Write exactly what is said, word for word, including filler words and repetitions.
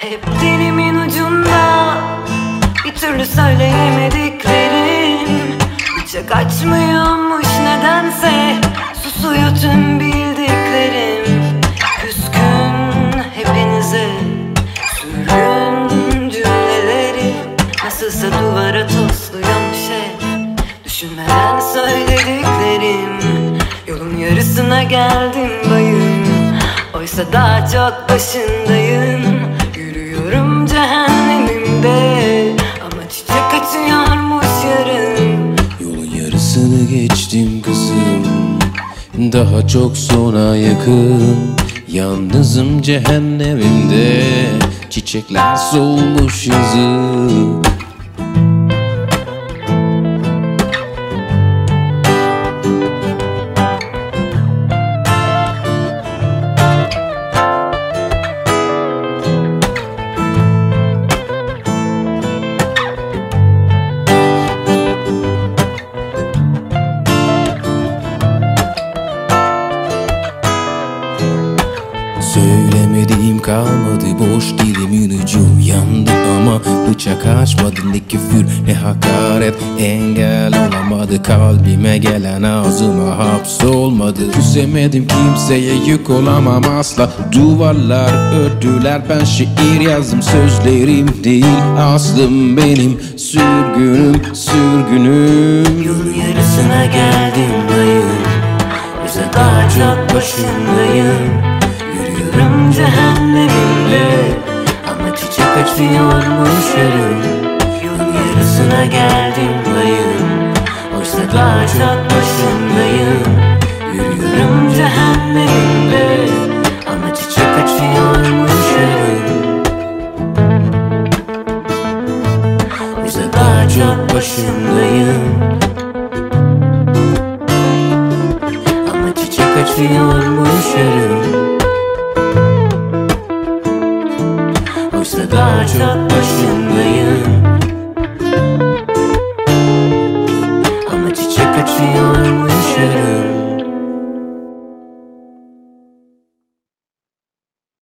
Hep dilimin ucunda bir türlü söyleyemediklerim. Bıçak açmıyormuş nedense, susuyor tüm bildiklerim. Küskün hepinize sürgün cümlelerim. Nasılsa duvara tosluymuş hep düşünmeden söylediklerim. Yolun yarısına geldim bayım, oysa daha çok başındayım. Yürüyorum cehennemimde ama çiçek açıyormuş yarın. Yolun yarısını geçtim kızım, daha çok sona yakın. Yalnızım cehennemimde, çiçekler solmuş yazık. Söylemediğim kalmadı, boş dilimin ucu yandı ama bıçak açmadı. Ne küfür ne hakaret engel olamadı, kalbime gelen ağzıma hapsolmadı. Küsemedim kimseye, yük olamam asla. Duvarlar ördüler, ben şiir yazdım, sözlerim değil aslım benim. Sürgünüm sürgünüm. Yolun yarısına geldim bayım, oysa daha çok başındayım. Yürüyorum cehennemimde ama çiçek açıyormuş yarın. Yolun yarısına geldim bayım, oysa daha çok başındayım. Yürüyorum cehennemimde ama çiçek açıyormuş yarın. Oysa daha çok başındayım ama çiçek açıyormuş yarın. Oysa daha çok başındayım ama çiçek açıyor.